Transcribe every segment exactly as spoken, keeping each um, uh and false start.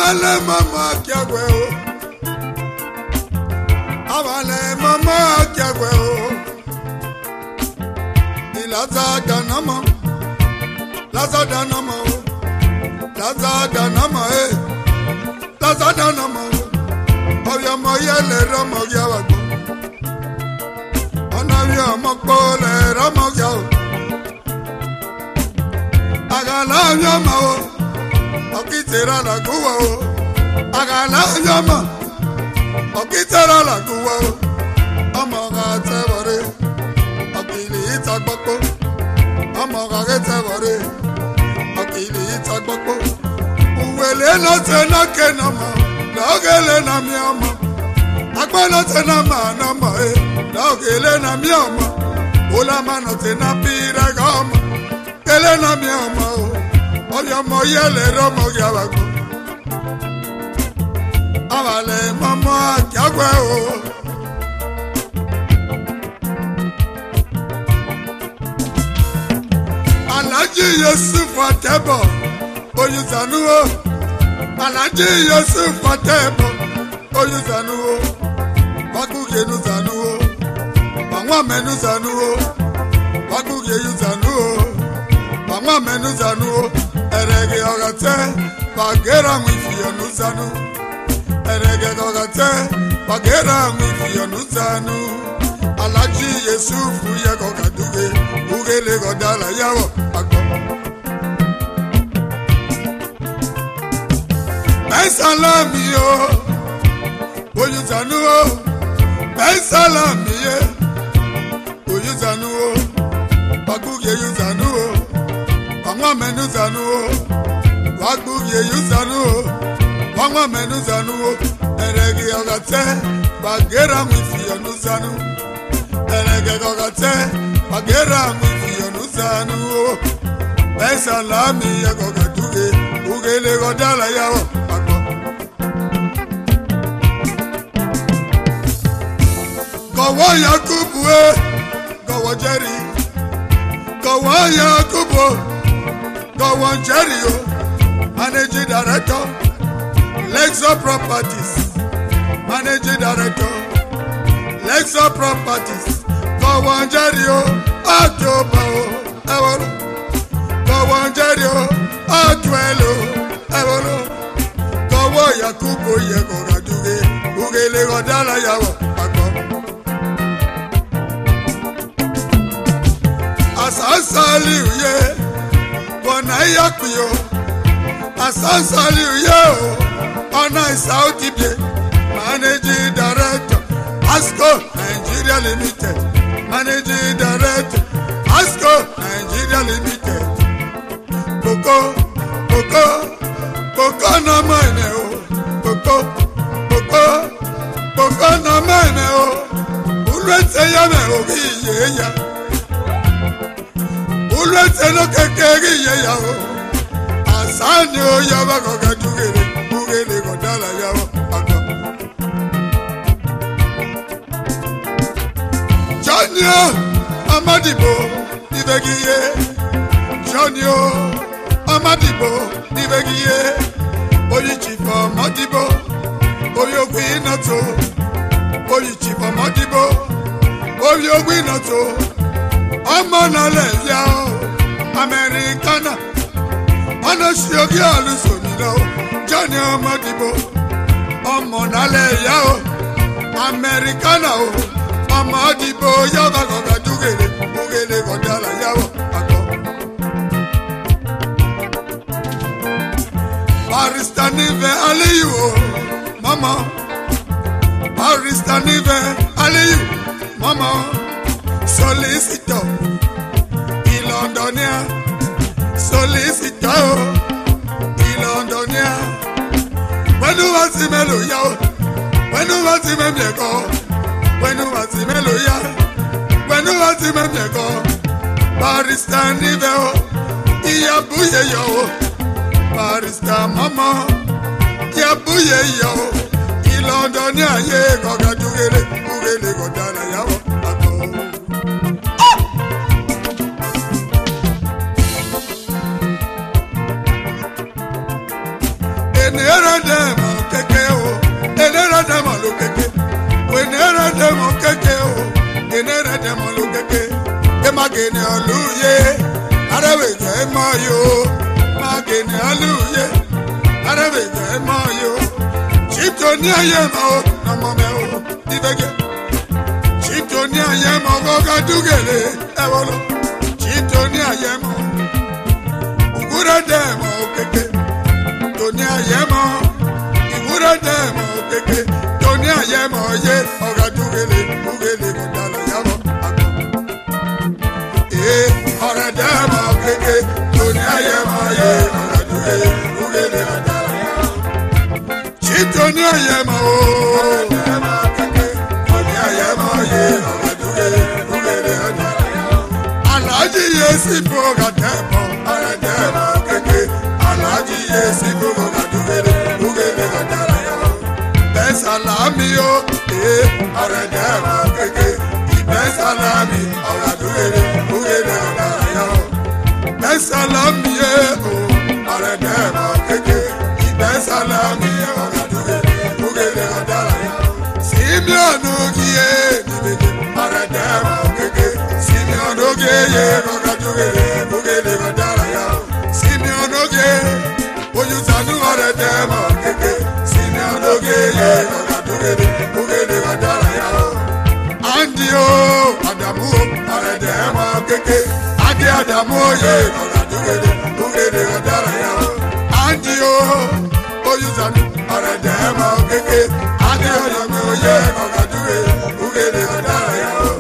Avale mama kiagwe o. Avale mama kiagwe o. Ilaza danama. Laza danama o. Laza danama eh. Laza danama o. Oya moye le ramo yawago. Onavi amokpo le ramo yawo. Agala nyama o. Okitera la kuwa o. Agala nyama. Okitera la kuwa o. Omoga tebore. Okili itagboko. Omoga tebore. Okili itagboko. Uwele no tena kenama. Logele na miama. Akwana tena manama eh. Logele na miama. Ula mano tena pira gama. Kele na miama o. Oya moye le romo yawago. Avale mama kiagwe o. Alaji Yusuf Atebo Oyuzanu o. Alaji Yusuf Atebo Oyuzanu o. Wakuge nuzanu o. Wangwa menu zanu o. Wakuge yuzanu o. Wangwa menu zanu o. Erege ogate bagera mwifiyo nuzanu. Erege ogate bagera mwifiyo nuzanu. Alaji Yusufu yego kaduge. Ugele godala yawo akbo. Salami o, oyuzanu o, salami ye, oyuzanu o, waguge yuzanu o, wangwa menu zanu o, waguge yuzanu o, wangwa menu zanu o, erege ogate, bagera mwifi onuzanu, erege ogate, bagera mwifi onuzanu o, salami ye gogaduge, ugele godala yawo. Gowo Yakubu eh, Gowo Jerry, Gowo Yakubu, Gowo Jerry o, Managing Director, Lexo Properties, Managing Director, Lexo Properties, Gowo Jerry o, October o, Ewolo, Gowo Jerry o, Otwelo, Ewolo, Gowo Yakubu yego gaduge, ugele godala yawo. Asasali uye, bona yakpiyo. Asasali uye o, ona Saudi bie. Managing Director, Asco Nigeria Limited. Managing Director, Asco Nigeria Limited. Koko, koko, koko na mine o. Koko, koko, koko na mine o. Ulwete ya me o kiye ya. Ulwete no kekeri ye ya o. Asani o ya ba ko ka tugere, tugere ko dala ya o. Jonio Amadibo Nibegiye. Jonio Amadibo Nibegiye. Oyi chief Amadibo. Oyi ogwi nato. Oyi chief Amadibo. Oyi ogwi nato. Ọmọ nale ya o, Americana. Ọ̀nà ṣiogi alusoni lọ, Johnny Amadibo. Ọmọ nale ya o, Americana o. Amadibo yaba kọ̀ọ̀kan dúgèrè, dúgèrè kọ̀dàlà ya o, àtọ̀. Barrister Nive Aliyu o, mama. Barrister Nive Aliyu, mama. Solicitor, Londonia, solicitor, Londonia. When you want to melo ya, when you want to melo when you want to melo ya, when you want to melo Barrister Nive o, iya buye yo, Barrister mama, iya buye yo, Londonia ye koga dugele, dugele kodana ya o. Enera demo keke o, enera demo lo keke. Wenera demo keke o, enera demo lo keke. Emagene aluye, arabe jema yo. Magene aluye, arabe jema yo. Chiptoni ayema o, namame o, ibege. Chiptoni ayema o, goga dugele, ewolo. Chiptoni ayema o, ugura demo keke. Toni ayema o, ugura demo keke. Toni ayema o, ye, oga dugele, dugele kondala yamo. Eh, oga demo keke. Toni ayema o, ye, oga dugele, dugele kondala yamo. Chiptoni ayema o, Toni ayema o, ye, oga dugele, dugele kondala yamo. Alaji yesi boga demo, oga demo keke. Alaji yesi boga dugele, dugele kondala yamo. Besalami yo, eh, oga demo keke. Besalami, oga dugele, dugele kondala yamo. Besalami ye, oh, oga demo keke. Besalami, oga dugele, dugele kondala yamo. Simeon ogiye, nibeke, oga demo keke. Simeon ogiye, oga dugele, dugele kondala yamo. Simeon ogiye, oyuzanu oga demo keke. Simeon ogiye, oga dugele, dugele kondala yamo. Andio, Adamu, oga demo keke. Adi Adamu ye, oga dugele, dugele kondala yamo. Andio, oyuzanu oga demo keke. Adi Adamu ye, oga dugele, dugele kondala yamo.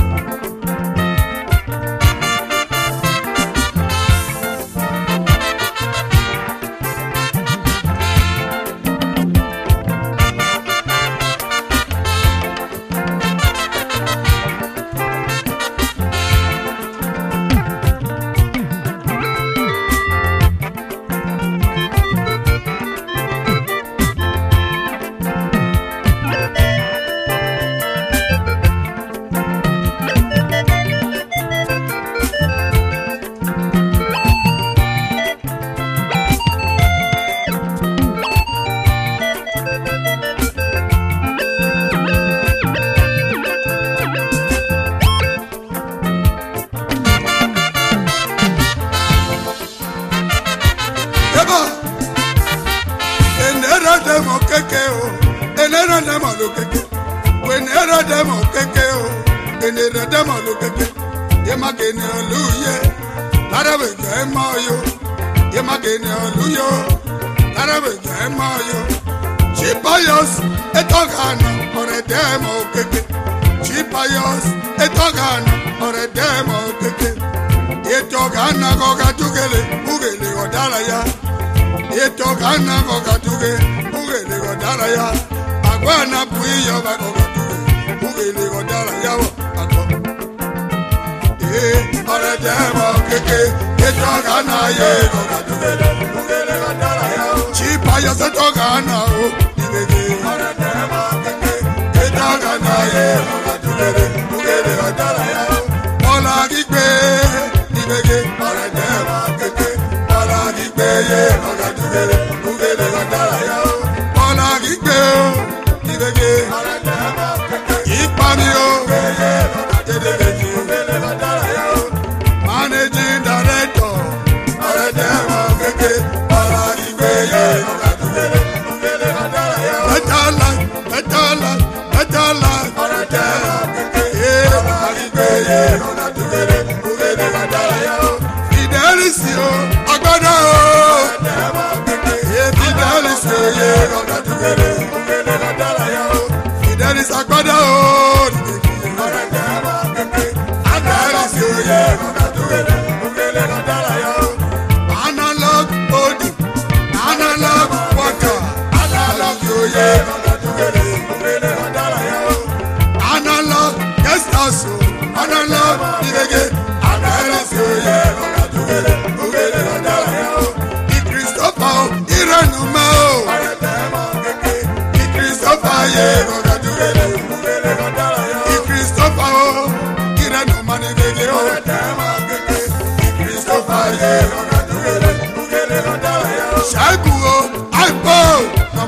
Enera demo keke o, enera demo lo keke. Wenera demo keke o, enera demo lo keke. Yemagene aluye, arabe jema yo. Yemagene aluyo, arabe jema yo. Chipayos etogana, ore demo keke. Chipayos etogana, ore demo keke. Etogana goga tugele, ugele odala ya. Etogana goga tuge, ugele godala ya. Agwana puiyo ba goga tuge, ugele godala ya wo ago. Eh, ore demo keke, etogana ye goga tuge, ugele godala ya wo. Chipayo setogana o, ibege. Ore demo keke, etogana ye goga tuge, ugele godala ya wo. Ola gigbe, ibege. Ore demo keke, ola gigbe ye goga tuge, ugele godala ya wo. Ola gigbe o, ibege. Ore demo keke, ipami o, tedeleji, ugele godala ya wo. Managing director, ore demo keke, ola gigbe ye goga tuge, ugele godala ya wo. Better life, better life, better life, ore demo keke, ola gigbe ye goga tuge, ugele godala ya wo. Fidelis yo, agbada o, ore demo keke, Fidelis yo ye goga tuge, ugele godala ya wo. Fidelis agbada o, ore demo keke, Fidelis yo ye goga tuge, ugele godala ya wo. Analog body, analog water, analog yo ye goga tuge, ugele godala ya wo. Analog guest house, analog ibege, Fidelis yo ye goga tuge, ugele godala ya wo. Di Christopher o, iranuma o, ore demo keke, Di Christopher ye goga tuge, ugele godala ya wo. Di Christopher o, iranuma ni bege o, ore demo keke, Di Christopher ye goga tuge, ugele godala ya wo. Shaibu o, aipo,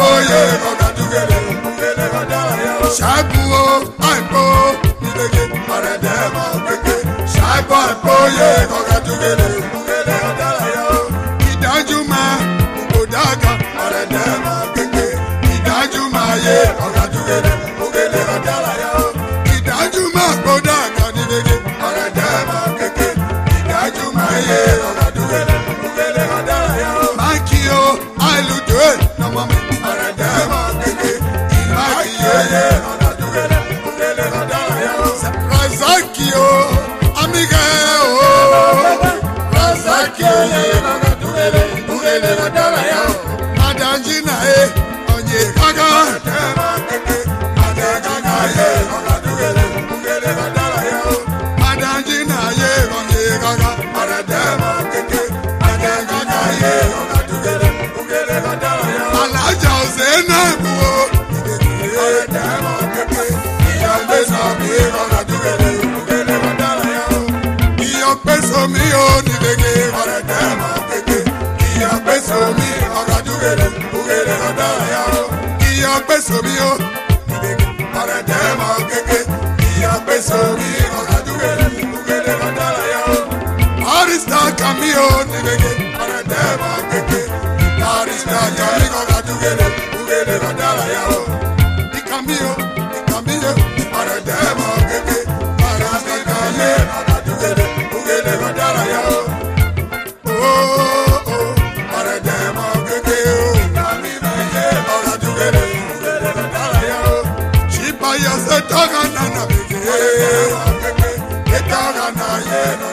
boye kokatugele ugele badala ya shabu aipo nibege maredema keke shabu boye kokatugele ugele badala ya idajuma ugodaga maredema keke idajuma ye kokatugele ugele badala ya idajuma ugodaga nibege maredema keke idajuma ye kokatugele ugele badala ya makio ailudo na mama maredema keke imakiye ye kokatugele ugele badala ya razakio amiga o razakio ye kokatugele ugele badala ya madanjina e onye kaga maredema keke madanjina ye kokatugele ugele badala ya madanjina ye onye kaga maredema keke madanjina ye kokatugele ugele badala ya alaja ozena buo maredema keke iyambe sabi kokatugele ugele badala ya iyambe somi o nibege maredema keke iyambe somi kokatugele ugele badala ya iyambe somi o nibege maredema keke iyambe somi kokatugele ugele badala ya arista kamio nibege maredema keke arista kami kokatugele ugele badala ya ikamio ikamio maredema keke arista kami kokatugele ugele badala ya oh oh maredema keke kami baye kokatugele ugele badala ya chipa ya se toga na na bege keke toga na ye